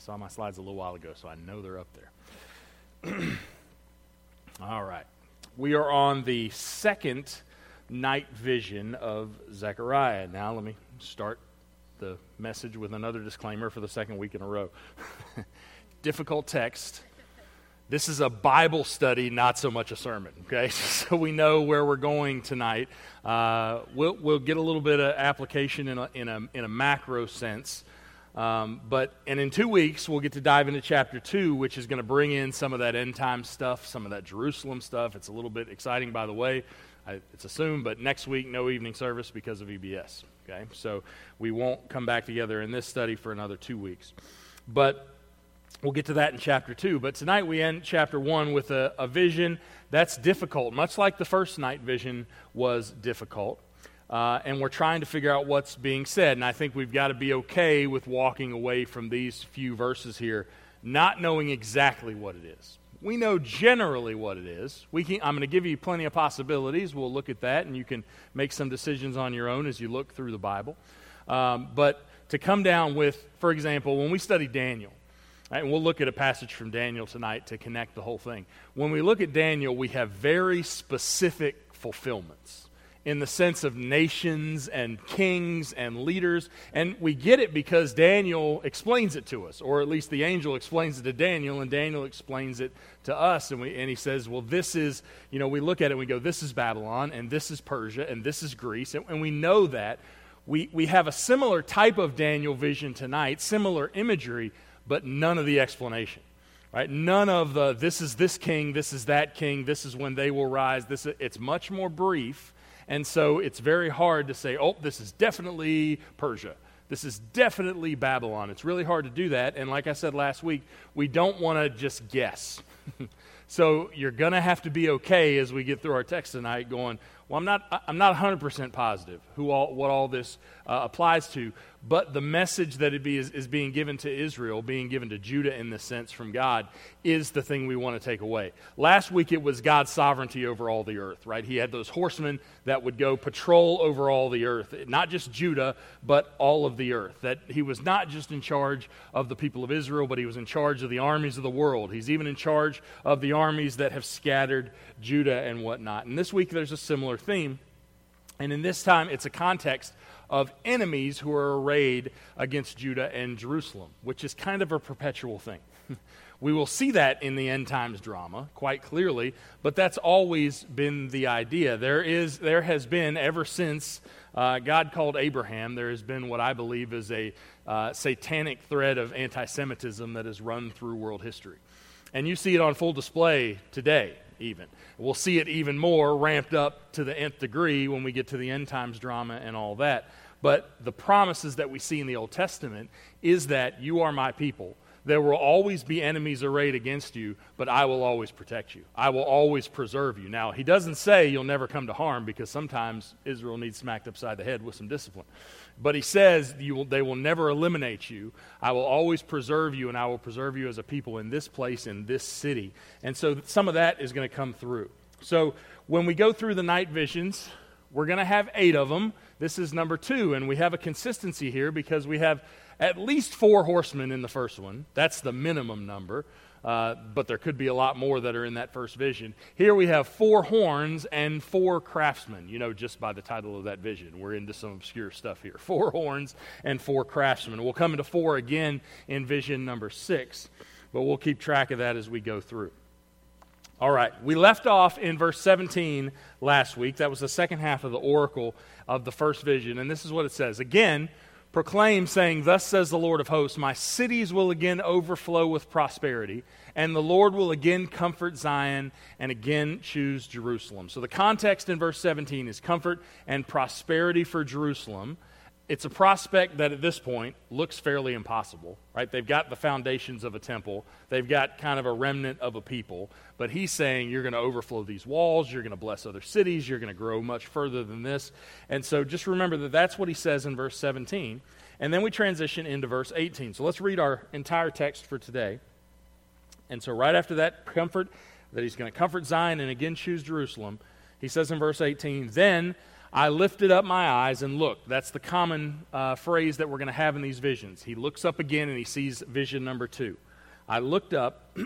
saw my slides a little while ago, so I know they're up there. All right. We are on the second night vision of Zechariah. Now let me start the message with another disclaimer for the second week in a row. Difficult text. This is a Bible study, not so much a sermon, okay? So we know where we're going tonight. We'll get a little bit of application in a macro sense. But in 2 weeks, we'll get to dive into chapter 2, which is going to bring in some of that end time stuff, some of that Jerusalem stuff. It's a little bit exciting, by the way. It's assumed, but next week, no evening service because of EBS, okay? So we won't come back together in this study for another 2 weeks. But we'll get to that in chapter 2. But tonight we end chapter 1 with a vision that's difficult, much like the first night vision was difficult. And we're trying to figure out what's being said. And I think we've got to be okay with walking away from these few verses here, not knowing exactly what it is. We know generally what it is. I'm going to give you plenty of possibilities. We'll look at that, and you can make some decisions on your own as you look through the Bible. But to come down with, for example, when we study Daniel, right, and we'll look at a passage from Daniel tonight to connect the whole thing. When we look at Daniel, we have very specific fulfillments in the sense of nations and kings and leaders. And we get it because Daniel explains it to us, or at least the angel explains it to Daniel, and Daniel explains it to us. And he says, well, this is, we look at it and we go, this is Babylon, and this is Persia, and this is Greece. And we know that. We have a similar type of Daniel vision tonight, similar imagery, but none of the explanation. Right? None of this is this king, this is that king, this is when they will rise. It's much more brief. And so it's very hard to say, oh, this is definitely Persia. This is definitely Babylon. It's really hard to do that. And like I said last week, we don't want to just guess. So you're going to have to be okay as we get through our text tonight going, well, I'm not 100% positive what all this applies to, but the message that is being given to Israel, being given to Judah in this sense from God, is the thing we want to take away. Last week it was God's sovereignty over all the earth, right? He had those horsemen that would go patrol over all the earth, not just Judah, but all of the earth. That he was not just in charge of the people of Israel, but he was in charge of the armies of the world. He's even in charge of the armies that have scattered Judah and whatnot. And this week there's a similar theme, and in this time it's a context of enemies who are arrayed against Judah and Jerusalem, which is kind of a perpetual thing. We will see that in the end times drama quite clearly, but that's always been the idea. There has been, ever since God called Abraham, there has been what I believe is a satanic thread of anti-Semitism that has run through world history. And you see it on full display today, even. We'll see it even more ramped up to the nth degree when we get to the end times drama and all that. But the promises that we see in the Old Testament is that you are my people. There will always be enemies arrayed against you, but I will always protect you. I will always preserve you. Now, he doesn't say you'll never come to harm, because sometimes Israel needs smacked upside the head with some discipline. But he says they will never eliminate you. I will always preserve you, and I will preserve you as a people in this place, in this city. And so some of that is going to come through. So when we go through the night visions, we're going to have 8 of them. This is number 2, and we have a consistency here because we have at least 4 horsemen in the first one. That's the minimum number. But there could be a lot more that are in that first vision. Here we have 4 horns and 4 craftsmen, just by the title of that vision. We're into some obscure stuff here. 4 horns and 4 craftsmen. We'll come into 4 again in vision number 6, but we'll keep track of that as we go through. All right, we left off in verse 17 last week. That was the second half of the oracle of the first vision, and this is what it says. Again, proclaim, saying, thus says the Lord of hosts, my cities will again overflow with prosperity, and the Lord will again comfort Zion and again choose Jerusalem. So the context in verse 17 is comfort and prosperity for Jerusalem. It's a prospect that at this point looks fairly impossible, right? They've got the foundations of a temple. They've got kind of a remnant of a people. But he's saying you're going to overflow these walls. You're going to bless other cities. You're going to grow much further than this. And so just remember that that's what he says in verse 17. And then we transition into verse 18. So let's read our entire text for today. And so right after that comfort, that he's going to comfort Zion and again choose Jerusalem, he says in verse 18, then I lifted up my eyes and looked. That's the common phrase that we're going to have in these visions. He looks up again and he sees vision number 2. I looked up,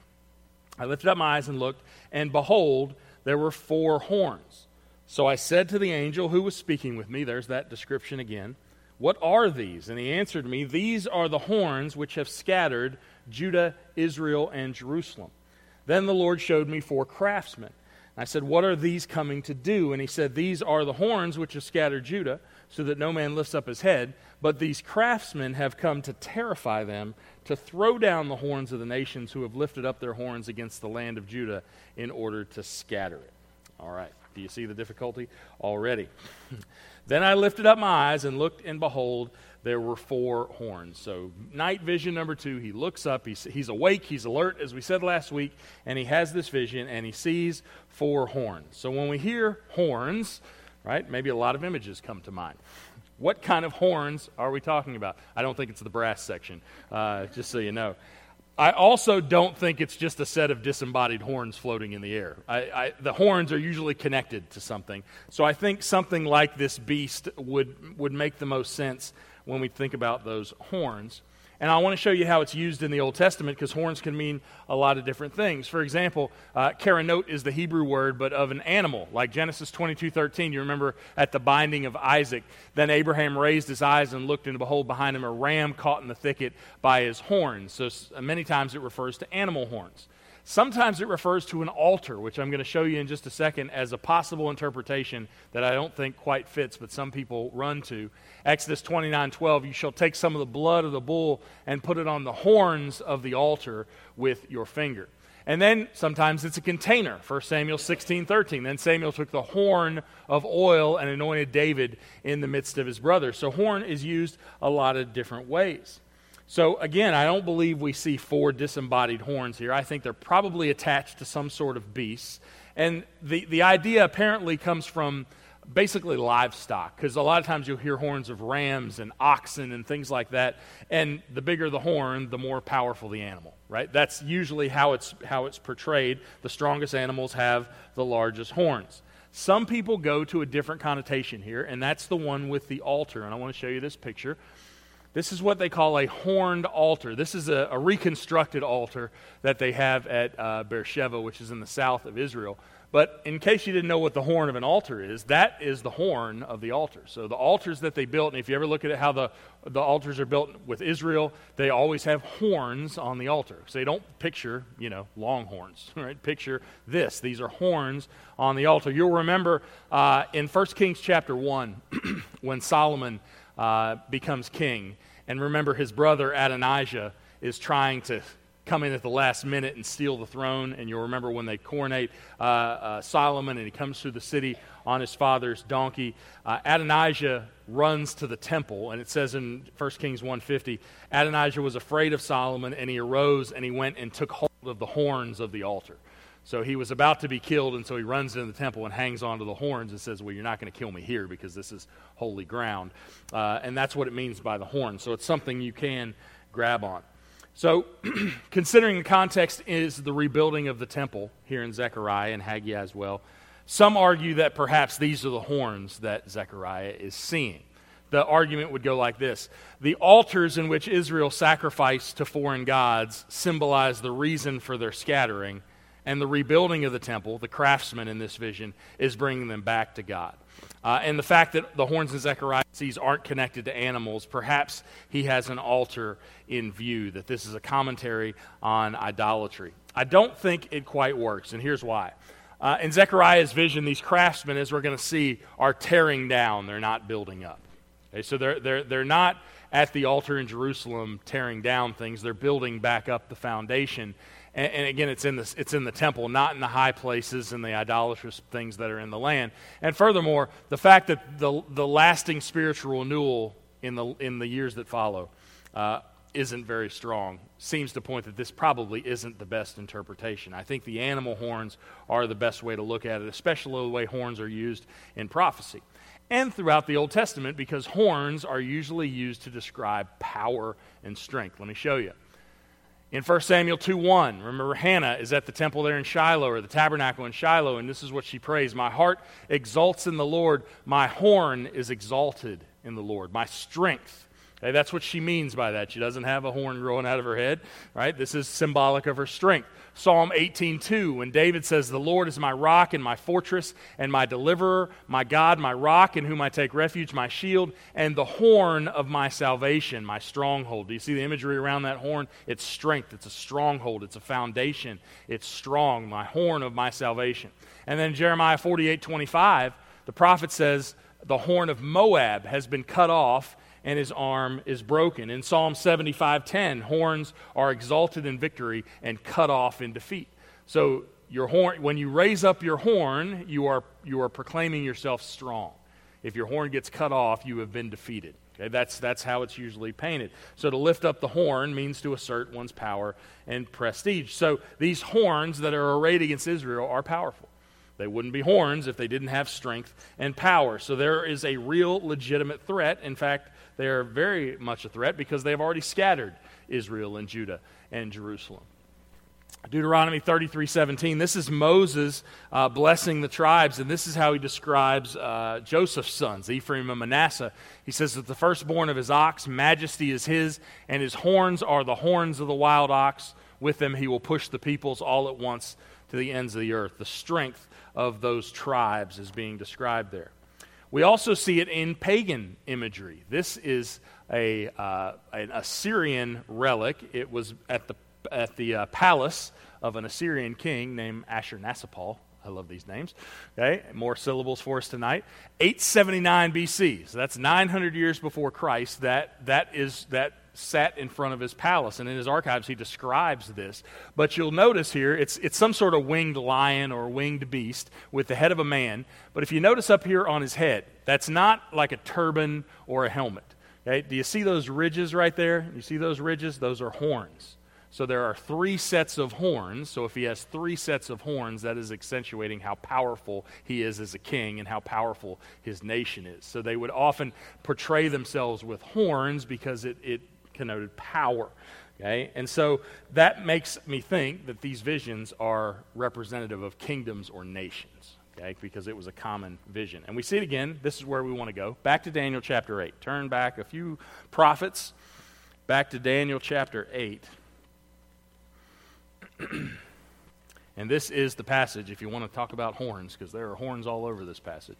I lifted up my eyes and looked, and behold, there were 4 horns. So I said to the angel who was speaking with me, there's that description again, what are these? And he answered me, these are the horns which have scattered Judah, Israel, and Jerusalem. Then the Lord showed me 4 craftsmen. I said, what are these coming to do? And he said, these are the horns which have scattered Judah, so that no man lifts up his head. But these craftsmen have come to terrify them, to throw down the horns of the nations who have lifted up their horns against the land of Judah in order to scatter it. All right. Do you see the difficulty already? Then I lifted up my eyes and looked, and behold, there were 4 horns. So night vision number 2, he looks up, he's awake, he's alert, as we said last week, and he has this vision, and he sees 4 horns. So when we hear horns, right, maybe a lot of images come to mind. What kind of horns are we talking about? I don't think it's the brass section, just so you know. I also don't think it's just a set of disembodied horns floating in the air. The horns are usually connected to something. So I think something like this beast would make the most sense when we think about those horns. And I want to show you how it's used in the Old Testament, because horns can mean a lot of different things. For example, karanot is the Hebrew word, but of an animal. Like Genesis 22:13, you remember at the binding of Isaac, then Abraham raised his eyes and looked, and behold, behind him a ram caught in the thicket by his horns. So many times it refers to animal horns. Sometimes it refers to an altar, which I'm going to show you in just a second as a possible interpretation that I don't think quite fits, but some people run to. Exodus 29:12, you shall take some of the blood of the bull and put it on the horns of the altar with your finger. And then sometimes it's a container, 1 Samuel 16:13. Then Samuel took the horn of oil and anointed David in the midst of his brothers. So horn is used a lot of different ways. So again, I don't believe we see 4 disembodied horns here. I think they're probably attached to some sort of beast. And the idea apparently comes from basically livestock, because a lot of times you'll hear horns of rams and oxen and things like that. And the bigger the horn, the more powerful the animal, right? That's usually how it's portrayed. The strongest animals have the largest horns. Some people go to a different connotation here, and that's the one with the altar. And I want to show you this picture. This is what they call a horned altar. This is a reconstructed altar that they have at Beersheba, which is in the south of Israel. But in case you didn't know what the horn of an altar is, that is the horn of the altar. So the altars that they built, and if you ever look at how the altars are built with Israel, they always have horns on the altar. So they don't picture, long horns, right? Picture this. These are horns on the altar. You'll remember in 1 Kings chapter 1, when Solomon becomes king. And remember, his brother Adonijah is trying to come in at the last minute and steal the throne. And you'll remember when they coronate Solomon and he comes through the city on his father's donkey. Adonijah runs to the temple, and it says in 1 Kings 1:50, Adonijah was afraid of Solomon, and he arose and he went and took hold of the horns of the altar. So he was about to be killed, and so he runs into the temple and hangs onto the horns and says, well, you're not going to kill me here because this is holy ground. And that's what it means by the horn. So it's something you can grab on. So considering the context is the rebuilding of the temple here in Zechariah and Haggai as well, some argue that perhaps these are the horns that Zechariah is seeing. The argument would go like this. The altars in which Israel sacrificed to foreign gods symbolize the reason for their scattering, and the rebuilding of the temple, the craftsman in this vision, is bringing them back to God. And the fact that the horns in Zechariah sees aren't connected to animals, perhaps he has an altar in view, that this is a commentary on idolatry. I don't think it quite works, and here's why. In Zechariah's vision, these craftsmen, as we're going to see, are tearing down. They're not building up. Okay, so they're not at the altar in Jerusalem tearing down things. They're building back up the foundation. And again, it's in the temple, not in the high places and the idolatrous things that are in the land. And furthermore, the fact that the lasting spiritual renewal in the years that follow isn't very strong seems to point that this probably isn't the best interpretation. I think the animal horns are the best way to look at it, especially the way horns are used in prophecy and throughout the Old Testament, because horns are usually used to describe power and strength. Let me show you. In 1 Samuel 2:1, remember Hannah is at the temple there in Shiloh, or the tabernacle in Shiloh, and this is what she prays. My heart exalts in the Lord. My horn is exalted in the Lord. My strength. Okay, that's what she means by that. She doesn't have a horn growing out of her head, right? This is symbolic of her strength. Psalm 18:2, when David says, the Lord is my rock and my fortress and my deliverer, my God, my rock in whom I take refuge, my shield, and the horn of my salvation, my stronghold. Do you see the imagery around that horn? It's strength. It's a stronghold. It's a foundation. It's strong, my horn of my salvation. And then Jeremiah 48:25, the prophet says, the horn of Moab has been cut off and his arm is broken. In Psalm 75:10, horns are exalted in victory and cut off in defeat. So your horn, when you raise up your horn, you are proclaiming yourself strong. If your horn gets cut off, you have been defeated. Okay, that's how it's usually painted. So to lift up the horn means to assert one's power and prestige. So these horns that are arrayed against Israel are powerful. They wouldn't be horns if they didn't have strength and power. So there is a real legitimate threat. In fact, they are very much a threat because they have already scattered Israel and Judah and Jerusalem. Deuteronomy 33:17, this is Moses blessing the tribes, and this is how he describes Joseph's sons, Ephraim and Manasseh. He says that the firstborn of his ox, majesty is his, and his horns are the horns of the wild ox. With them he will push the peoples all at once to the ends of the earth. The strength of those tribes is being described there. We also see it in pagan imagery. This is an Assyrian relic. It was at the palace of an Assyrian king named Ashurnasirpal. I love these names. Okay, more syllables for us tonight. 879 BC. So that's 900 years before Christ. That sat in front of his palace, and in his archives he describes this. But you'll notice here it's some sort of winged lion or winged beast with the head of a man. But if you notice up here on his head, that's not like a turban or a helmet. Okay? Do you see those ridges right there? You see those ridges? Those are horns. So there are 3 sets of horns. So if he has 3 sets of horns, that is accentuating how powerful he is as a king and how powerful his nation is. So they would often portray themselves with horns because it connoted power. Okay? And so that makes me think that these visions are representative of kingdoms or nations. Okay? Because it was a common vision. And we see it again. This is where we want to go. Back to Daniel chapter 8. Turn back a few prophets. Back to Daniel chapter 8. And this is the passage, if you want to talk about horns, because there are horns all over this passage.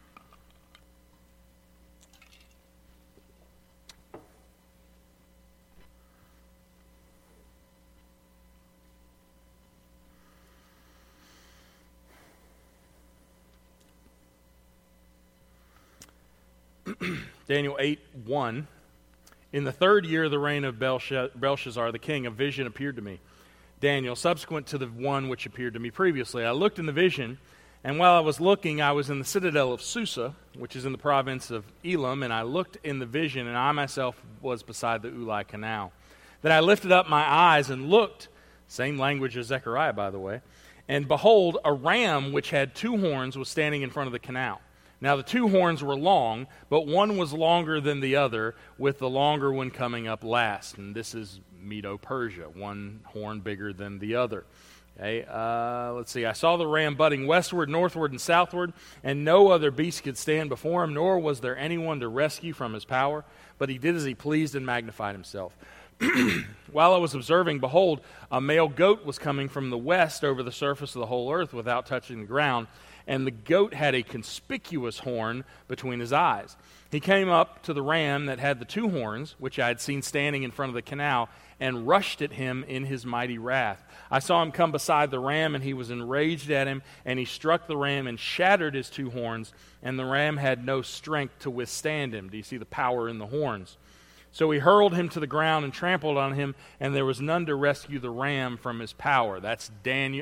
Daniel 8:1. In the 3rd year of the reign of Belshazzar the king, a vision appeared to me. Daniel, subsequent to the one which appeared to me previously. I looked in the vision, and while I was looking, I was in the citadel of Susa, which is in the province of Elam, and I looked in the vision, and I myself was beside the Ulai Canal. Then I lifted up my eyes and looked, same language as Zechariah, by the way, and behold, a ram which had 2 horns was standing in front of the canal. Now the 2 horns were long, but one was longer than the other, with the longer one coming up last. And this is Medo-Persia, one horn bigger than the other. Okay, let's see. I saw the ram butting westward, northward, and southward, and no other beast could stand before him, nor was there anyone to rescue from his power. But he did as he pleased and magnified himself. While I was observing, behold, a male goat was coming from the west over the surface of the whole earth without touching the ground. And the goat had a conspicuous horn between his eyes. He came up to the ram that had the 2 horns, which I had seen standing in front of the canal, and rushed at him in his mighty wrath. I saw him come beside the ram, and he was enraged at him, and he struck the ram and shattered his 2 horns, and the ram had no strength to withstand him. Do you see the power in the horns? So he hurled him to the ground and trampled on him, and there was none to rescue the ram from his power. That's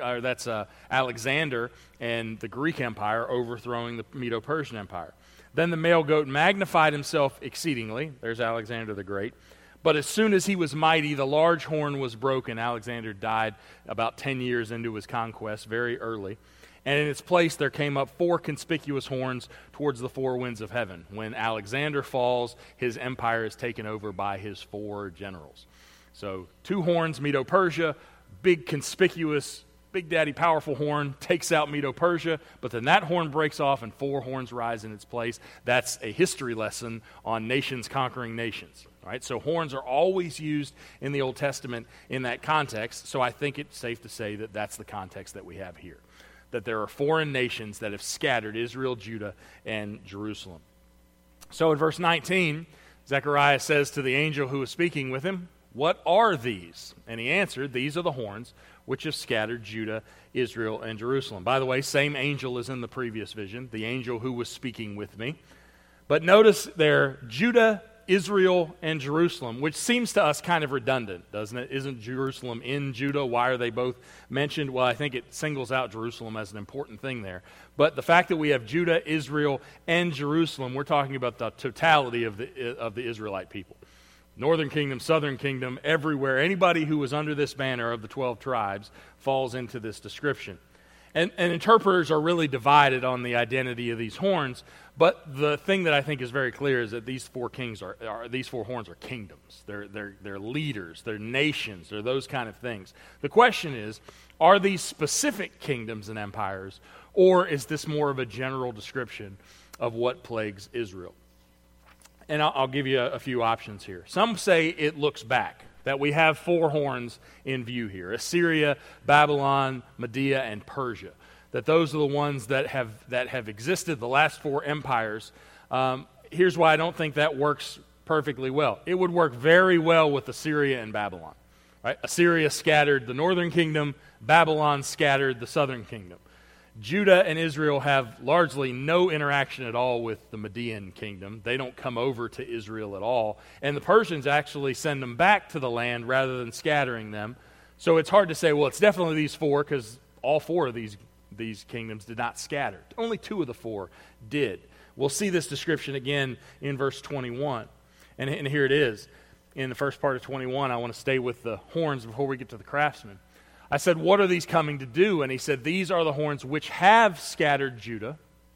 Alexander and the Greek Empire overthrowing the Medo-Persian Empire. Then the male goat magnified himself exceedingly. There's Alexander the Great. But as soon as he was mighty, the large horn was broken. Alexander died about 10 years into his conquest, very early. And in its place there came up 4 conspicuous horns towards the 4 winds of heaven. When Alexander falls, his empire is taken over by his 4 generals. So 2 horns, Medo-Persia, big conspicuous, big daddy powerful horn takes out Medo-Persia, but then that horn breaks off and 4 horns rise in its place. That's a history lesson on nations conquering nations. Right? So horns are always used in the Old Testament in that context, so I think it's safe to say that that's the context that we have here, that there are foreign nations that have scattered Israel, Judah, and Jerusalem. So in verse 19, Zechariah says to the angel who was speaking with him, "What are these?" And he answered, "These are the horns which have scattered Judah, Israel, and Jerusalem." By the way, same angel as in the previous vision, the angel who was speaking with me. But notice there, Judah, Israel, and Jerusalem, which seems to us kind of redundant, doesn't it? Isn't Jerusalem in Judah? Why are they both mentioned? Well, I think it singles out Jerusalem as an important thing there. But the fact that we have Judah, Israel, and Jerusalem, we're talking about the totality of the Israelite people. Northern kingdom, southern kingdom, everywhere. Anybody who was under this banner of the 12 tribes falls into this description. And interpreters are really divided on the identity of these horns, but the thing that I think is very clear is that these 4 kings these 4 horns are kingdoms. They're leaders, they're nations, they're those kind of things. The question is, are these specific kingdoms and empires, or is this more of a general description of what plagues Israel? And I'll give you a few options here. Some say it looks back, that we have 4 horns in view here: Assyria, Babylon, Media, and Persia. That those are the ones that have existed, the last 4 empires. Here's why I don't think that works perfectly well. It would work very well with Assyria and Babylon. Right? Assyria scattered the northern kingdom, Babylon scattered the southern kingdom. Judah and Israel have largely no interaction at all with the Median kingdom. They don't come over to Israel at all. And the Persians actually send them back to the land rather than scattering them. So it's hard to say, well, it's definitely these 4, because all 4 of these kingdoms did not scatter. Only 2 of the 4 did. We'll see this description again in verse 21. And here it is. In the first part of 21, I want to stay with the horns before we get to the craftsmen. I said, "What are these coming to do?" And he said, "These are the horns which have scattered Judah,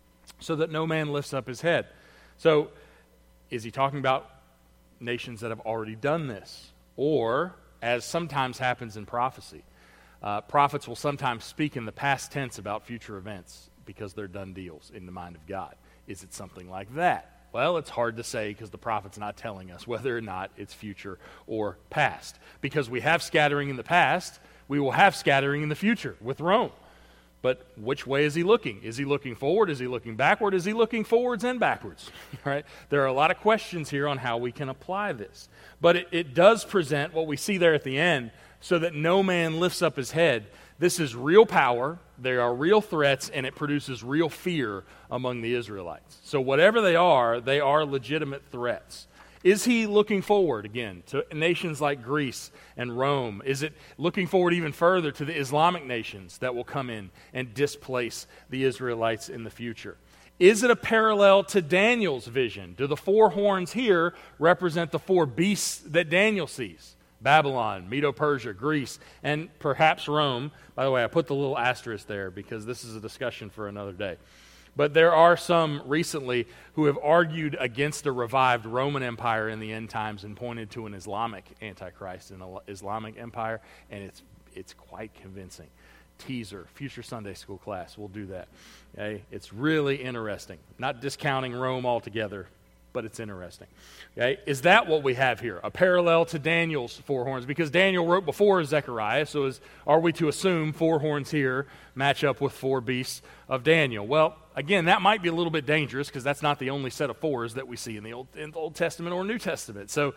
so that no man lifts up his head." So, is he talking about nations that have already done this? Or, as sometimes happens in prophecy, prophets will sometimes speak in the past tense about future events because they're done deals in the mind of God. Is it something like that? Well, it's hard to say because the prophet's not telling us whether or not it's future or past. Because we have scattering in the past, we will have scattering in the future with Rome. But which way is he looking? Is he looking forward? Is he looking backward? Is he looking forwards and backwards? Right? There are a lot of questions here on how we can apply this. But it does present what we see there at the end, so that no man lifts up his head. This is real power, there are real threats, and it produces real fear among the Israelites. So whatever they are legitimate threats. Is he looking forward, again, to nations like Greece and Rome? Is it looking forward even further to the Islamic nations that will come in and displace the Israelites in the future? Is it a parallel to Daniel's vision? Do the 4 horns here represent the 4 beasts that Daniel sees? Babylon, Medo-Persia, Greece, and perhaps Rome. By the way, I put the little asterisk there because this is a discussion for another day. But there are some recently who have argued against a revived Roman Empire in the end times and pointed to an Islamic Antichrist, an Islamic empire, and it's quite convincing. Teaser, future Sunday school class, we'll do that. Okay? It's really interesting. Not discounting Rome altogether, but it's interesting. Okay? Is that what we have here? A parallel to Daniel's 4 horns? Because Daniel wrote before Zechariah, so are we to assume 4 horns here match up with 4 beasts of Daniel? Well, again, that might be a little bit dangerous because that's not the only set of 4s that we see in the Old Testament or New Testament. So,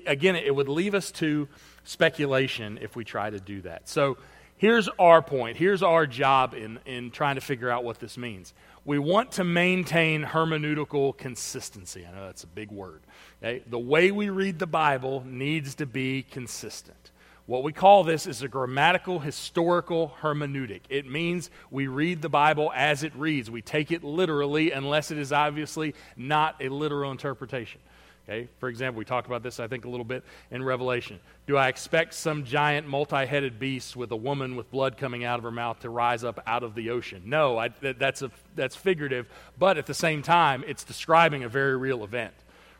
it would leave us to speculation if we try to do that. So, here's our point. Here's our job in trying to figure out what this means. We want to maintain hermeneutical consistency. I know that's a big word. Okay? The way we read the Bible needs to be consistent. What we call this is a grammatical, historical hermeneutic. It means we read the Bible as it reads. We take it literally unless it is obviously not a literal interpretation. Okay? For example, we talked about this, I think, a little bit in Revelation. Do I expect some giant multi-headed beast with a woman with blood coming out of her mouth to rise up out of the ocean? No, that's figurative, but at the same time, it's describing a very real event.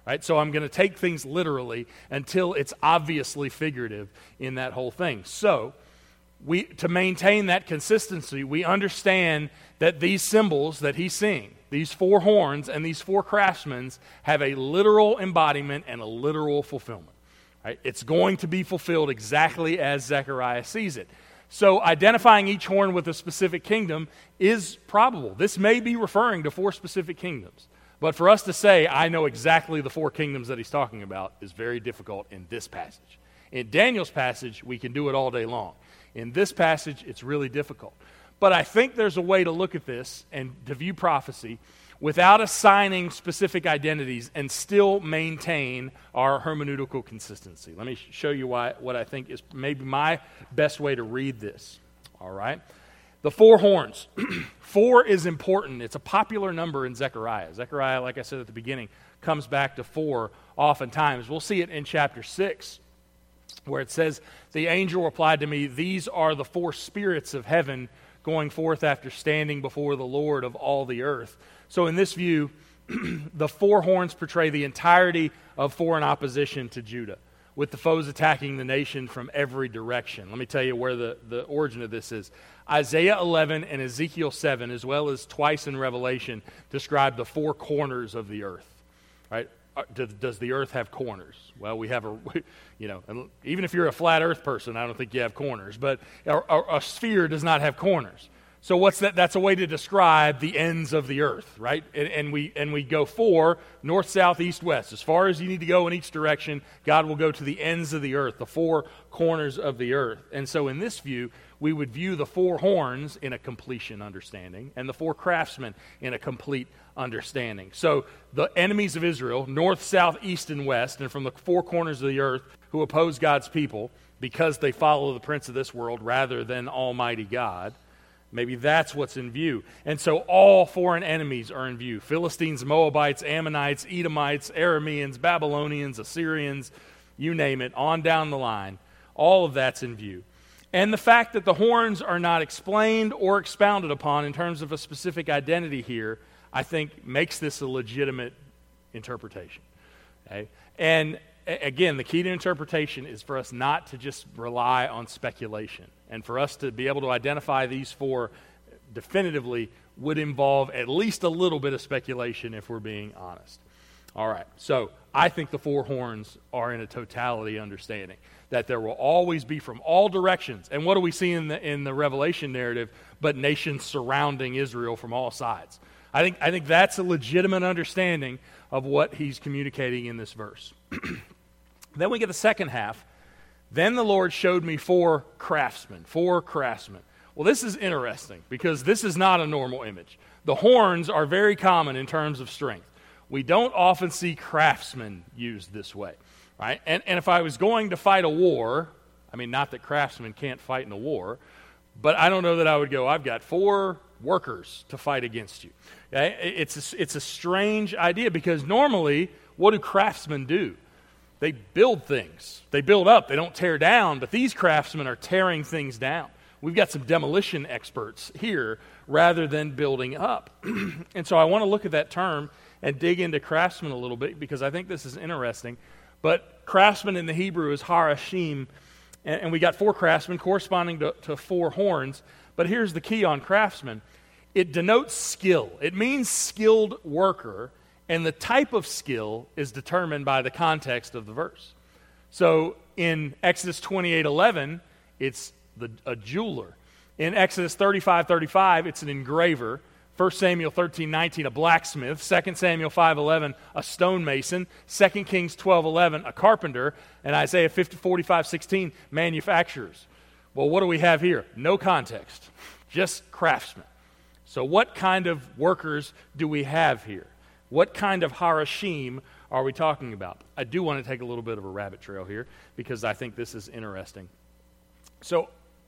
right? So I'm going to take things literally until it's obviously figurative in that whole thing. So to maintain that consistency, we understand that these symbols that he's seeing, these four horns and these four craftsmen, have a literal embodiment and a literal fulfillment. Right? It's going to be fulfilled exactly as Zechariah sees it. So identifying each horn with a specific kingdom is probable. This may be referring to four specific kingdoms. But for us to say, I know exactly the four kingdoms that he's talking about, is very difficult in this passage. In Daniel's passage, we can do it all day long. In this passage, it's really difficult. But I think there's a way to look at this and to view prophecy without assigning specific identities and still maintain our hermeneutical consistency. Let me show you what I think is maybe my best way to read this. All right? The four horns. 4 is important. It's a popular number in Zechariah. Zechariah, like I said at the beginning, comes back to 4 oftentimes. We'll see it in chapter 6, where it says, the angel replied to me, these are the 4 spirits of heaven going forth after standing before the Lord of all the earth. So in this view, the 4 horns portray the entirety of foreign opposition to Judah, with the foes attacking the nation from every direction. Let me tell you where the origin of this is. Isaiah 11 and Ezekiel 7, as well as twice in Revelation, describe the 4 corners of the earth. Right? Does the earth have corners? Well, we have even if you're a flat earth person, I don't think you have corners, but a sphere does not have corners. So what's that? That's a way to describe the ends of the earth, right? And we go 4, north, south, east, west. As far as you need to go in each direction, God will go to the ends of the earth, the 4 corners of the earth. And so in this view, we would view the 4 horns in a completion understanding and the 4 craftsmen in a complete understanding. So the enemies of Israel, north, south, east, and west, and from the 4 corners of the earth who oppose God's people because they follow the prince of this world rather than Almighty God. Maybe that's what's in view. And so all foreign enemies are in view. Philistines, Moabites, Ammonites, Edomites, Arameans, Babylonians, Assyrians, you name it, on down the line. All of that's in view. And the fact that the horns are not explained or expounded upon in terms of a specific identity here, I think makes this a legitimate interpretation. Okay? And again, the key to interpretation is for us not to just rely on speculation. And for us to be able to identify these 4 definitively would involve at least a little bit of speculation if we're being honest. All right, so I think the 4 horns are in a totality understanding, that there will always be from all directions. And what do we see in the Revelation narrative but nations surrounding Israel from all sides? I think that's a legitimate understanding of what he's communicating in this verse. Then we get the second half. Then the Lord showed me 4 craftsmen. Well, this is interesting because this is not a normal image. The horns are very common in terms of strength. We don't often see craftsmen used this way, right? And if I was going to fight a war, I mean, not that craftsmen can't fight in a war, but I don't know that I would go, I've got 4 workers to fight against you. Okay? It's a strange idea because normally, what do craftsmen do? They build things. They build up. They don't tear down, but these craftsmen are tearing things down. We've got some demolition experts here rather than building up. And so I want to look at that term and dig into craftsmen a little bit because I think this is interesting. But craftsman in the Hebrew is harashim, and we got 4 craftsmen corresponding to 4 horns. But here's the key on craftsman. It denotes skill. It means skilled worker. And the type of skill is determined by the context of the verse. So in Exodus 28:11, it's a jeweler. In Exodus 35:35, it's an engraver. 1 Samuel 13:19, a blacksmith. 2 Samuel 5:11, a stonemason. 2 Kings 12:11, a carpenter. And Isaiah 45:16, manufacturers. Well, what do we have here? No context, just craftsmen. So what kind of workers do we have here? What kind of harashim are we talking about? I do want to take a little bit of a rabbit trail here because I think this is interesting. So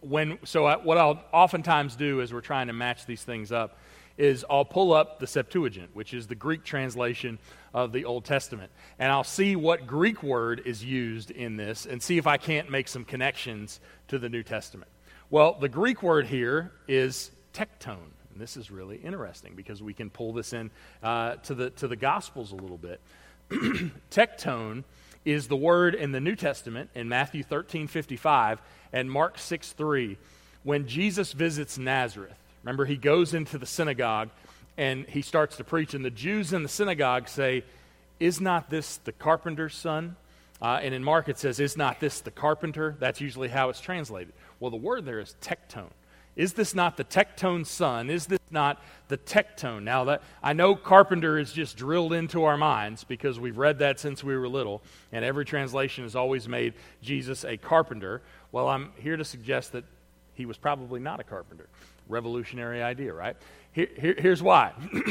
what I'll oftentimes do as we're trying to match these things up is I'll pull up the Septuagint, which is the Greek translation of the Old Testament, and I'll see what Greek word is used in this and see if I can't make some connections to the New Testament. Well, the Greek word here is tekton. And this is really interesting because we can pull this in to the Gospels a little bit. Tectone is the word in the New Testament in Matthew 13:55 and Mark 6:3 when Jesus visits Nazareth. Remember, he goes into the synagogue and he starts to preach, and the Jews in the synagogue say, "Is not this the carpenter's son?" And in Mark it says, "Is not this the carpenter?" That's usually how it's translated. Well, the word there is tectone. Is this not the tectone's son? Is this not the tectone? Now, that I know carpenter is just drilled into our minds because we've read that since we were little, and every translation has always made Jesus a carpenter. Well, I'm here to suggest that he was probably not a carpenter. Revolutionary idea, right? Here's why.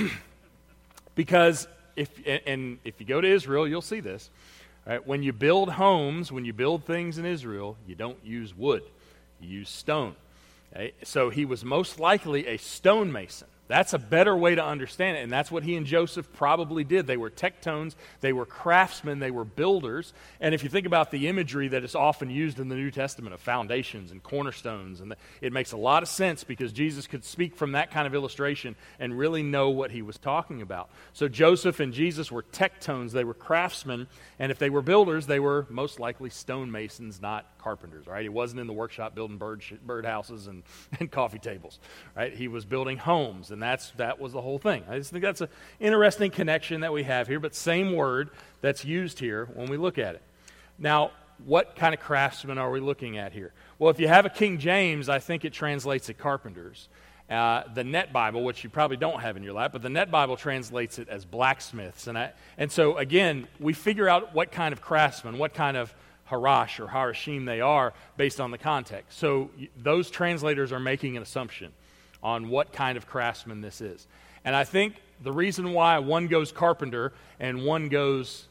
Because if you go to Israel, you'll see this. Right? When you build homes, when you build things in Israel, you don't use wood. You use stone. Okay? So he was most likely a stonemason. That's a better way to understand it, and that's what he and Joseph probably did. They were tectones, they were craftsmen, they were builders. And if you think about the imagery that is often used in the New Testament of foundations and cornerstones, and it makes a lot of sense because Jesus could speak from that kind of illustration and really know what he was talking about. So Joseph and Jesus were tectones, they were craftsmen, and if they were builders, they were most likely stonemasons, not carpenters. Right? He wasn't in the workshop building birdhouses and coffee tables. Right? He was building homes. And that was the whole thing. I just think that's an interesting connection that we have here, but same word that's used here when we look at it. Now, what kind of craftsmen are we looking at here? Well, if you have a King James, I think it translates it carpenters. The Net Bible, which you probably don't have in your lap, but the Net Bible translates it as blacksmiths. And so, again, we figure out what kind of craftsmen, what kind of harash or harashim they are based on the context. So those translators are making an assumption on what kind of craftsman this is. And I think the reason why one goes carpenter and one goes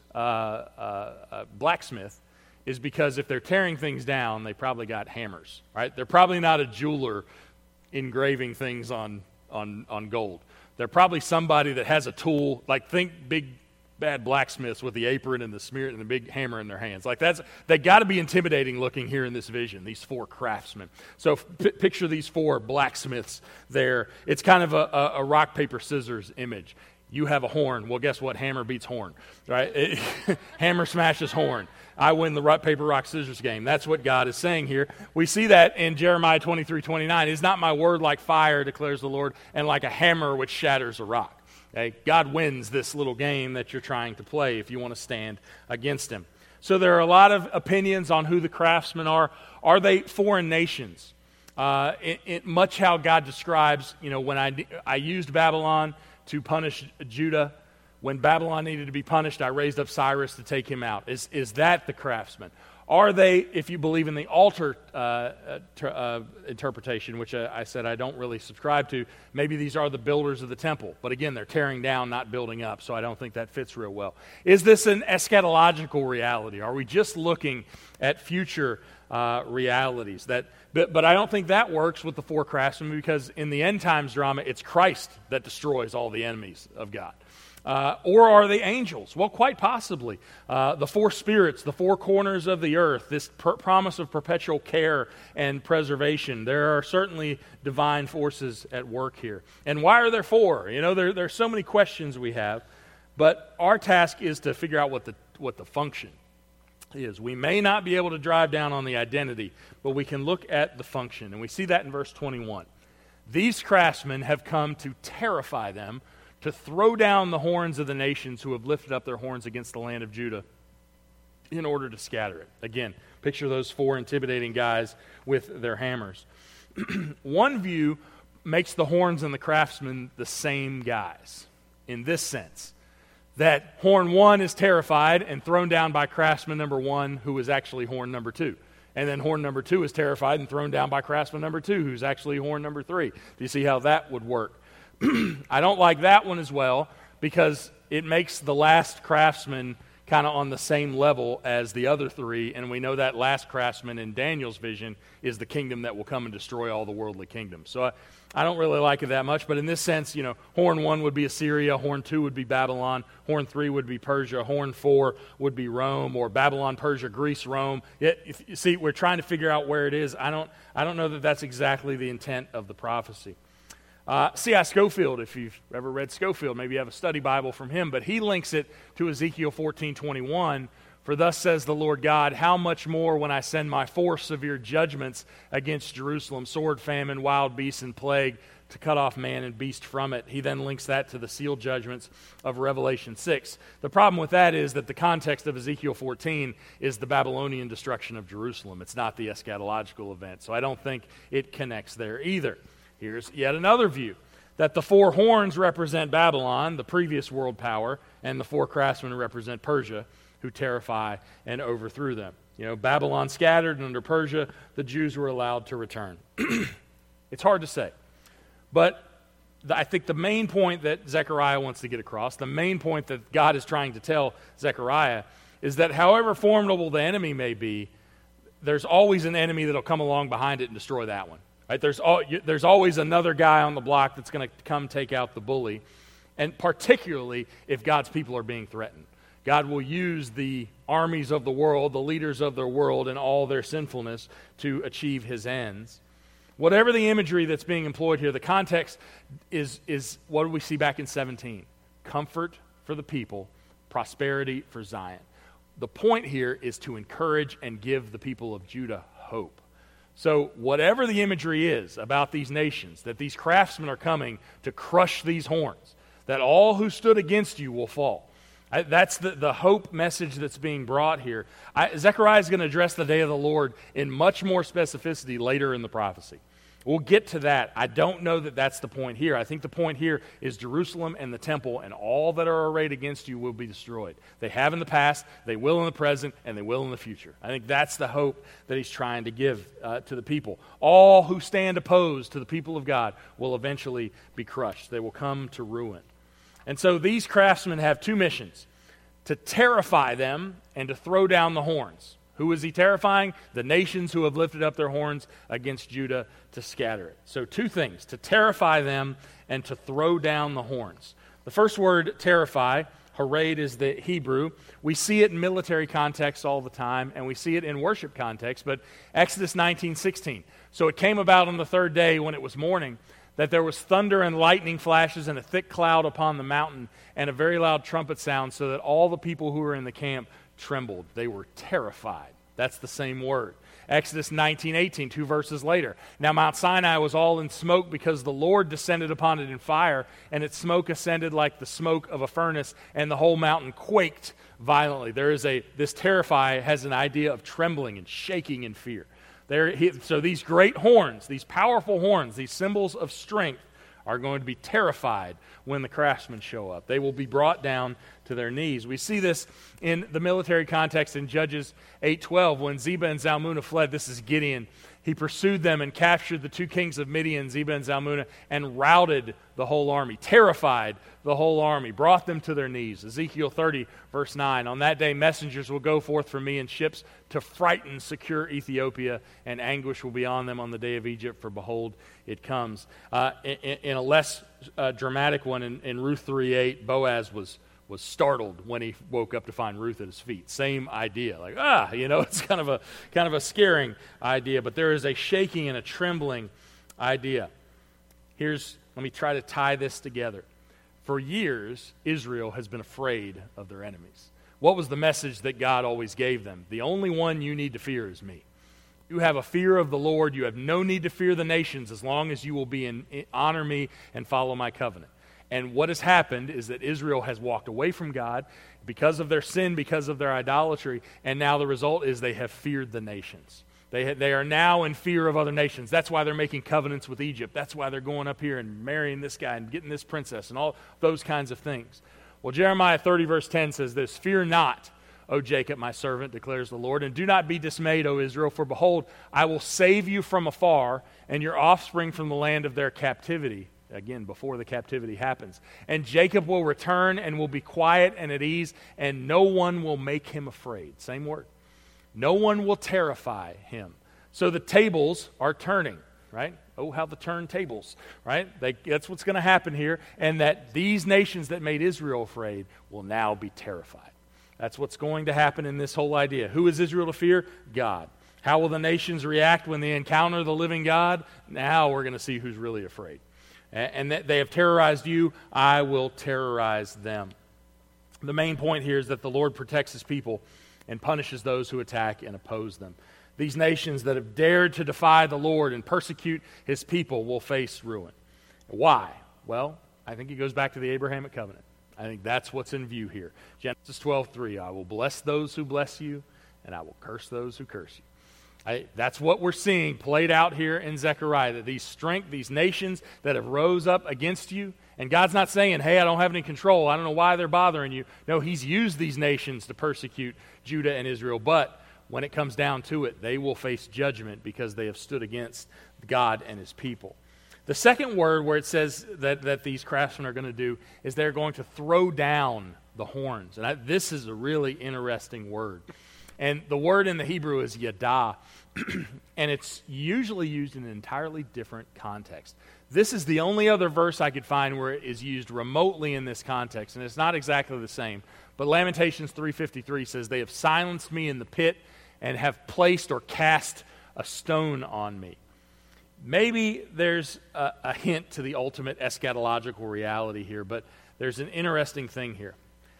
blacksmith is because if they're tearing things down, they probably got hammers, right? They're probably not a jeweler engraving things on gold. They're probably somebody that has a tool, like think big bad blacksmiths with the apron and the smear and the big hammer in their hands. Like they got to be intimidating looking here in this vision, these four craftsmen. So picture these four blacksmiths there. It's kind of a rock, paper, scissors image. You have a horn. Well, guess what? Hammer beats horn, right? Hammer smashes horn. I win the rock, paper, rock, scissors game. That's what God is saying here. We see that in Jeremiah 23:29. Is not my word like fire, declares the Lord, and like a hammer which shatters a rock. Okay? God wins this little game that you're trying to play if you want to stand against him. So there are a lot of opinions on who the craftsmen are. Are they foreign nations? Much how God describes, when I used Babylon to punish Judah, when Babylon needed to be punished, I raised up Cyrus to take him out. Is that the craftsmen? Are they, if you believe in the altar interpretation, which I said I don't really subscribe to, maybe these are the builders of the temple. But again, they're tearing down, not building up, so I don't think that fits real well. Is this an eschatological reality? Are we just looking at future realities? But I don't think that works with the four craftsmen, because in the end times drama, it's Christ that destroys all the enemies of God. Or are they angels? Well, quite possibly. The four spirits, the four corners of the earth, this promise of perpetual care and preservation. There are certainly divine forces at work here. And why are there four? There are so many questions we have, but our task is to figure out what the function is. We may not be able to drive down on the identity, but we can look at the function. And we see that in verse 21. These craftsmen have come to terrify them, to throw down the horns of the nations who have lifted up their horns against the land of Judah in order to scatter it. Again, picture those four intimidating guys with their hammers. One view makes the horns and the craftsmen the same guys in this sense, that horn one is terrified and thrown down by craftsman number one, who is actually horn number two. And then horn number two is terrified and thrown down by craftsman number two, who's actually horn number three. Do you see how that would work? I don't like that one as well, because it makes the last craftsman kind of on the same level as the other three, and we know that last craftsman in Daniel's vision is the kingdom that will come and destroy all the worldly kingdoms. So I don't really like it that much, but in this sense, horn one would be Assyria, horn two would be Babylon, horn three would be Persia, horn four would be Rome, or Babylon, Persia, Greece, Rome. You see, we're trying to figure out where it is. I don't know that that's exactly the intent of the prophecy. C.I. Scofield, if you've ever read Scofield, maybe you have a study Bible from him, but he links it to Ezekiel 14:21. For thus says the Lord God, how much more when I send my 4 severe judgments against Jerusalem, sword, famine, wild beasts, and plague, to cut off man and beast from it. He then links that to the sealed judgments of Revelation 6. The problem with that is that the context of Ezekiel 14 is the Babylonian destruction of Jerusalem. It's not the eschatological event, so I don't think it connects there either. Here's yet another view, that the 4 horns represent Babylon, the previous world power, and the 4 craftsmen represent Persia, who terrify and overthrew them. Babylon scattered, and under Persia, the Jews were allowed to return. It's hard to say. But I think the main point that Zechariah wants to get across, the main point that God is trying to tell Zechariah, is that however formidable the enemy may be, there's always an enemy that'll come along behind it and destroy that one. Right? There's always another guy on the block that's going to come take out the bully, and particularly if God's people are being threatened. God will use the armies of the world, the leaders of the world, and all their sinfulness to achieve his ends. Whatever the imagery that's being employed here, the context is what do we see back in 17? Comfort for the people, prosperity for Zion. The point here is to encourage and give the people of Judah hope. So whatever the imagery is about these nations, that these craftsmen are coming to crush these horns, that all who stood against you will fall. That's the hope message that's being brought here. Zechariah is going to address the day of the Lord in much more specificity later in the prophecy. We'll get to that. I don't know that that's the point here. I think the point here is Jerusalem and the temple, and all that are arrayed against you will be destroyed. They have in the past, they will in the present, and they will in the future. I think that's the hope that he's trying to give to the people. All who stand opposed to the people of God will eventually be crushed. They will come to ruin. And so these craftsmen have 2 missions: to terrify them and to throw down the horns. Who is he terrifying? The nations who have lifted up their horns against Judah to scatter it. So 2 things: to terrify them and to throw down the horns. The first word, terrify, harad, is the Hebrew. We see it in military context all the time, and we see it in worship context, but Exodus 19:16. So it came about on the 3rd day when it was morning, that there was thunder and lightning flashes and a thick cloud upon the mountain and a very loud trumpet sound, so that all the people who were in the camp trembled. They were terrified. That's the same word. Exodus 19:18, 2 verses later. Now Mount Sinai was all in smoke because the Lord descended upon it in fire, and its smoke ascended like the smoke of a furnace, and the whole mountain quaked violently. This terrify has an idea of trembling and shaking in fear. So these great horns, these powerful horns, these symbols of strength, are going to be terrified when the craftsmen show up. They will be brought down to their knees. We see this in the military context in Judges 8:12 when Zebah and Zalmunna fled. This is Gideon. He pursued them and captured the 2 kings of Midian, Zebah and Zalmunna, and routed the whole army, terrified the whole army, brought them to their knees. Ezekiel 30, verse 9, on that day messengers will go forth from me in ships to frighten secure Ethiopia, and anguish will be on them on the day of Egypt, for behold, it comes. In a less dramatic one, in Ruth 3:8, Boaz was startled when he woke up to find Ruth at his feet. Same idea, like it's kind of a scaring idea, but there is a shaking and a trembling idea. Let me try to tie this together. For years, Israel has been afraid of their enemies. What was the message that God always gave them? The only one you need to fear is me. You have a fear of the Lord. You have no need to fear the nations as long as you will honor me and follow my covenant. And what has happened is that Israel has walked away from God because of their sin, because of their idolatry, and now the result is they have feared the nations. They are now in fear of other nations. That's why they're making covenants with Egypt. That's why they're going up here and marrying this guy and getting this princess and all those kinds of things. Well, Jeremiah 30, verse 10 says this: Fear not, O Jacob, my servant, declares the Lord, and do not be dismayed, O Israel, for behold, I will save you from afar, and your offspring from the land of their captivity. Again, before the captivity happens. And Jacob will return and will be quiet and at ease, and no one will make him afraid. Same word. No one will terrify him. So the tables are turning, right? Oh, how the turntables, right? That's what's going to happen here. And that these nations that made Israel afraid will now be terrified. That's what's going to happen in this whole idea. Who is Israel to fear? God. How will the nations react when they encounter the living God? Now we're going to see who's really afraid. and that they have terrorized you, I will terrorize them. The main point here is that the Lord protects his people and punishes those who attack and oppose them. These nations that have dared to defy the Lord and persecute his people will face ruin. Why? Well, I think it goes back to the Abrahamic covenant. I think that's what's in view here. Genesis 12:3, I will bless those who bless you, and I will curse those who curse you. That's what we're seeing played out here in Zechariah, that these nations that have rose up against you, and God's not saying, hey, I don't have any control, I don't know why they're bothering you. No, he's used these nations to persecute Judah and Israel, but when it comes down to it, they will face judgment because they have stood against God and his people. The second word where it says that these craftsmen are going to do is they're going to throw down the horns. And this is a really interesting word. And the word in the Hebrew is yadah, and it's usually used in an entirely different context. This is the only other verse I could find where it is used remotely in this context, and it's not exactly the same. But Lamentations 3:53 says, they have silenced me in the pit and have placed or cast a stone on me. Maybe there's a hint to the ultimate eschatological reality here, but there's an interesting thing here.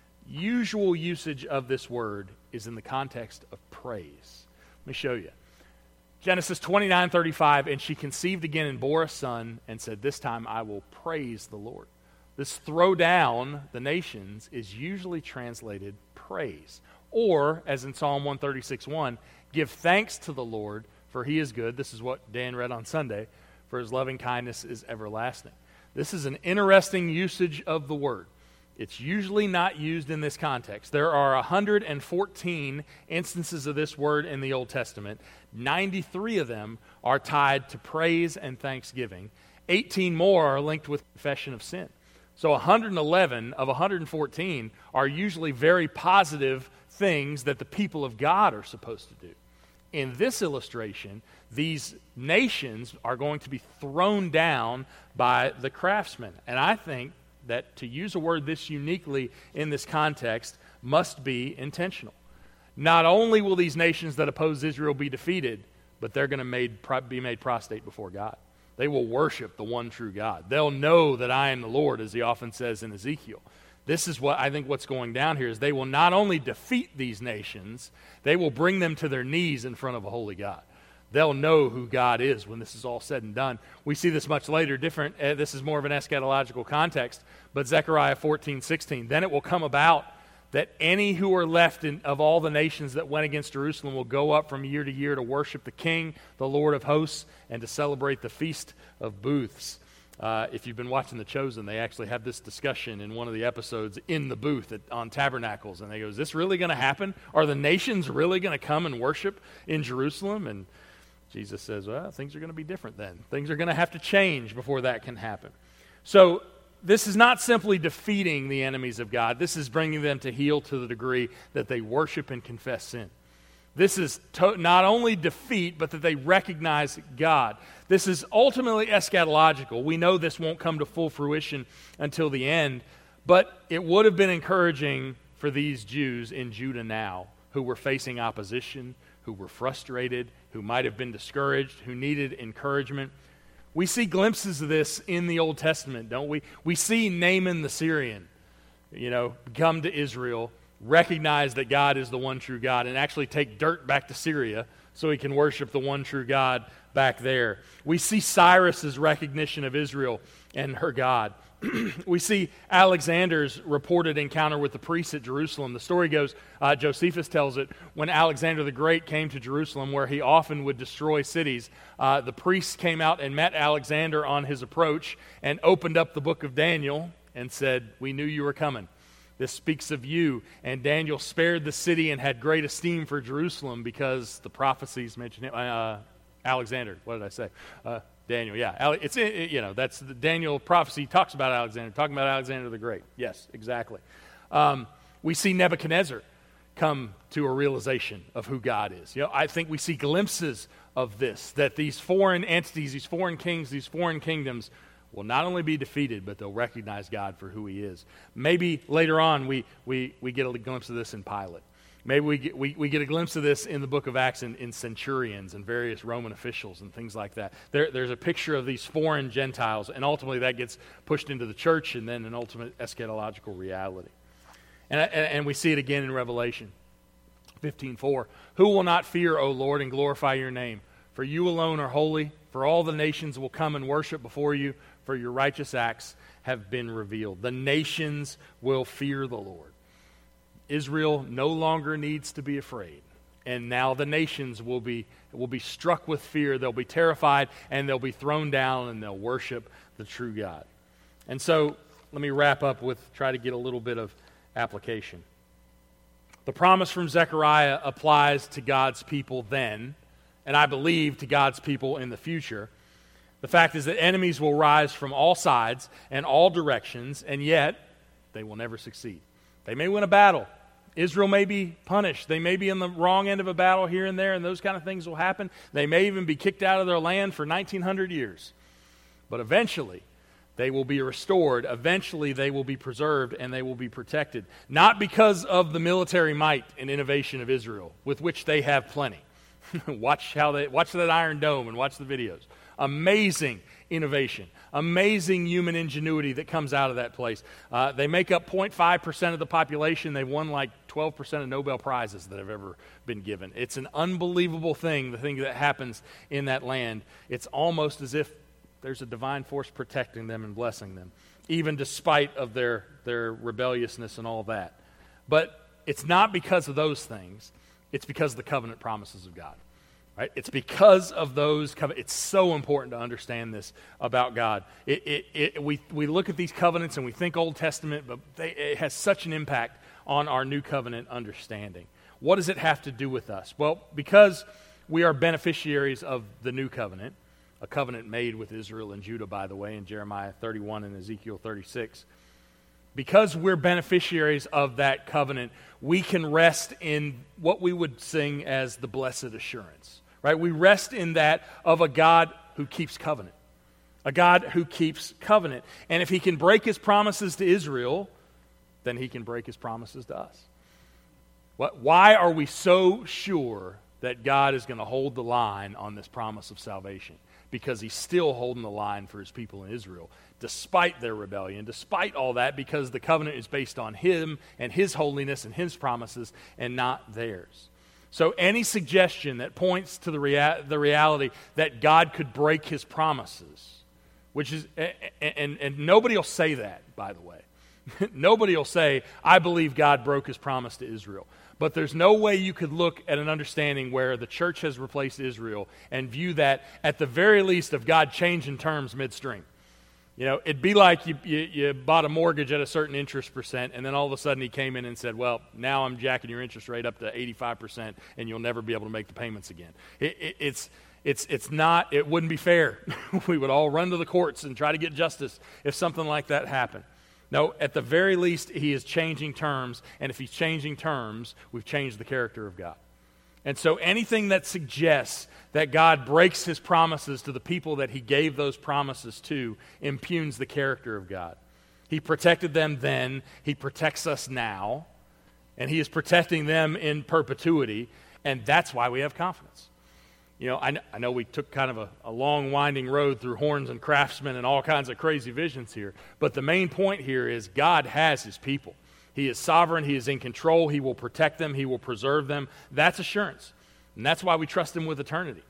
Usual usage of this word is in the context of praise. Let me show you. Genesis 29:35, and she conceived again and bore a son and said, this time I will praise the Lord. This throw down the nations is usually translated praise. Or, as in Psalm 136:1, give thanks to the Lord, for he is good. This is what Dan read on Sunday. For his loving kindness is everlasting. This is an interesting usage of the word. It's usually not used in this context. There are 114 instances of this word in the Old Testament. 93 of them are tied to praise and thanksgiving. 18 more are linked with confession of sin. So 111 of 114 are usually very positive things that the people of God are supposed to do. In this illustration, these nations are going to be thrown down by the craftsmen. And I think that to use a word this uniquely in this context must be intentional. Not only will these nations that oppose Israel be defeated, but they're going to be made prostrate before God. They will worship the one true God. They'll know that I am the Lord, as he often says in Ezekiel. This is what I think what's going down here is they will not only defeat these nations, they will bring them to their knees in front of a holy God. They'll know who God is when this is all said and done. We see this much later, different. This is more of an eschatological context, but Zechariah 14:16. Then it will come about that any who are left of all the nations that went against Jerusalem will go up from year to year to worship the King, the Lord of hosts, and to celebrate the Feast of Booths. If you've been watching The Chosen, they actually have this discussion in one of the episodes in the booth on Tabernacles. And they go, is this really going to happen? Are the nations really going to come and worship in Jerusalem? And Jesus says, well, things are going to be different then. Things are going to have to change before that can happen. So this is not simply defeating the enemies of God. This is bringing them to heel to the degree that they worship and confess sin. This is not only defeat, but that they recognize God. This is ultimately eschatological. We know this won't come to full fruition until the end, but it would have been encouraging for these Jews in Judah now who were facing opposition, who were frustrated, who might have been discouraged, who needed encouragement. We see glimpses of this in the Old Testament, don't we? We see Naaman the Syrian, come to Israel, recognize that God is the one true God, and actually take dirt back to Syria so he can worship the one true God back there. We see Cyrus's recognition of Israel and her God. We see Alexander's reported encounter with the priests at Jerusalem. The story goes, Josephus tells it, when Alexander the Great came to Jerusalem, where he often would destroy cities, the priests came out and met Alexander on his approach and opened up the book of Daniel and said, we knew you were coming. This speaks of you. And Daniel spared the city and had great esteem for Jerusalem because the prophecies mention him. Alexander, what did I say? Daniel, yeah. That's the Daniel prophecy talks about Alexander, talking about Alexander the Great. Yes, exactly. We see Nebuchadnezzar come to a realization of who God is. I think we see glimpses of this, that these foreign entities, these foreign kings, these foreign kingdoms will not only be defeated, but they'll recognize God for who he is. Maybe later on we get a glimpse of this in Pilate. Maybe we get a glimpse of this in the book of Acts in centurions and various Roman officials and things like that. There's a picture of these foreign Gentiles, and ultimately that gets pushed into the church and then an ultimate eschatological reality. And we see it again in Revelation 15:4. Who will not fear, O Lord, and glorify your name? For you alone are holy, for all the nations will come and worship before you, for your righteous acts have been revealed. The nations will fear the Lord. Israel no longer needs to be afraid. And now the nations will be struck with fear. They'll be terrified, and they'll be thrown down, and they'll worship the true God. And so let me wrap up with try to get a little bit of application. The promise from Zechariah applies to God's people then, and I believe to God's people in the future. The fact is that enemies will rise from all sides and all directions, and yet they will never succeed. They may win a battle. Israel may be punished. They may be in the wrong end of a battle here and there, and those kind of things will happen. They may even be kicked out of their land for 1,900 years. But eventually, they will be restored. Eventually, they will be preserved, and they will be protected. Not because of the military might and innovation of Israel, with which they have plenty. Watch that Iron Dome and watch the videos. Amazing innovation, amazing human ingenuity that comes out of that place. They make up 0.5% of the population. They've won like 12% of Nobel Prizes that have ever been given. It's an unbelievable thing, the thing that happens in that land. It's almost as if there's a divine force protecting them and blessing them, even despite of their rebelliousness and all that. But it's not because of those things. It's because of the covenant promises of God. Right? It's because of those covenants. It's so important to understand this about God. We look at these covenants and we think Old Testament, but it has such an impact on our new covenant understanding. What does it have to do with us? Well, because we are beneficiaries of the new covenant, a covenant made with Israel and Judah, by the way, in Jeremiah 31 and Ezekiel 36. Because we're beneficiaries of that covenant, we can rest in what we would sing as the blessed assurance. Right? We rest in that of a God who keeps covenant. A God who keeps covenant. And if he can break his promises to Israel, then he can break his promises to us. Why are we so sure that God is going to hold the line on this promise of salvation? Because he's still holding the line for his people in Israel, despite their rebellion, despite all that, because the covenant is based on him and his holiness and his promises and not theirs. So any suggestion that points to the reality that God could break his promises, which is, and nobody will say that, by the way. Nobody will say, I believe God broke his promise to Israel. But there's no way you could look at an understanding where the church has replaced Israel and view that at the very least of God changing terms midstream. You know, it'd be like you bought a mortgage at a certain interest percent, and then all of a sudden he came in and said, well, now I'm jacking your interest rate up to 85%, and you'll never be able to make the payments again. It's not, it wouldn't be fair. We would all run to the courts and try to get justice if something like that happened. No, at the very least, he is changing terms, and if he's changing terms, we've changed the character of God. And so anything that suggests that God breaks his promises to the people that he gave those promises to impugns the character of God. He protected them then, he protects us now, and he is protecting them in perpetuity, and that's why we have confidence. You know, I know we took kind of a long winding road through horns and craftsmen and all kinds of crazy visions here, but the main point here is God has his people. He is sovereign. He is in control. He will protect them. He will preserve them. That's assurance. And that's why we trust him with eternity.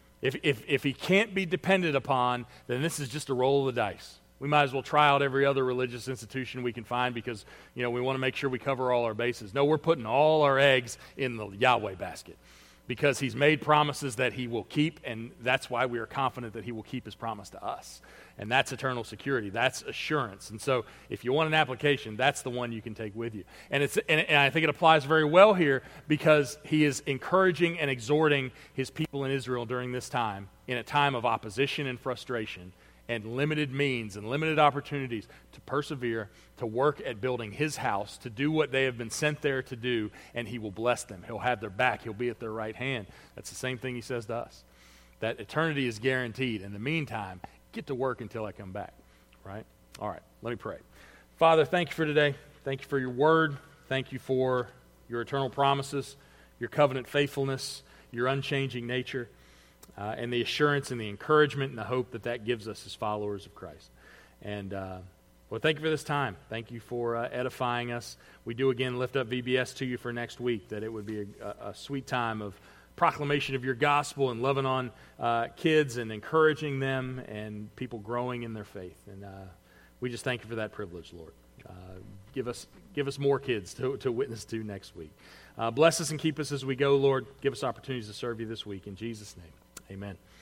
If he can't be depended upon, then this is just a roll of the dice. We might as well try out every other religious institution we can find because, you know, we want to make sure we cover all our bases. No, we're putting all our eggs in the Yahweh basket because he's made promises that he will keep, and that's why we are confident that he will keep his promise to us. And that's eternal security. That's assurance. And so if you want an application, that's the one you can take with you. And I think it applies very well here because he is encouraging and exhorting his people in Israel during this time, in a time of opposition and frustration and limited means and limited opportunities to persevere, to work at building his house, to do what they have been sent there to do, and he will bless them. He'll have their back. He'll be at their right hand. That's the same thing he says to us, that eternity is guaranteed. In the meantime, get to work until I come back, right? All right, let me pray. Father, thank you for today. Thank you for your word. Thank you for your eternal promises, your covenant faithfulness, your unchanging nature, and the assurance and the encouragement and the hope that gives us as followers of Christ. And well, thank you for this time. Thank you for edifying us. We do again lift up VBS to you for next week, that it would be a sweet time of proclamation of your gospel and loving on kids and encouraging them and people growing in their faith. And we just thank you for that privilege, Lord. Give us more kids to witness to next week. Bless us and keep us as we go, Lord. Give us opportunities to serve you this week. In Jesus' name, amen.